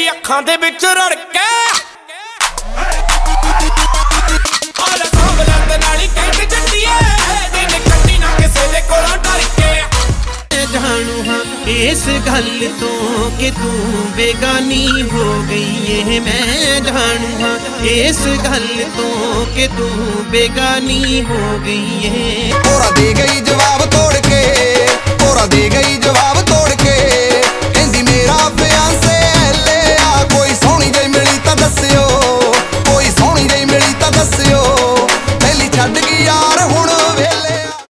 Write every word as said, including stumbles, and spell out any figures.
ਤੇਰੀ ਅੱਖਾਂ ਦੇ ਵਿੱਚ ਰੜ ਕੇ ਆਲਾ ਸਾਂਭਲਾ ਤੇ ਨਾਲ ਹੀ ਕਹਿ ਜੱਟੀਏ ਦਿਨ ਕੱਟੀ ਨਾ ਕਿਸੇ ਦੇ ਕੋਲੋਂ ਡਰ ਕੇ जानू हाँ इस गल तो कि तू बेगानी हो गई है मैं जानू हाँ इस गल तो कि तू बेगानी हो गई है तोरा दे गई जवाब तोड़ के तोरा दे गई जवाब तोड़ के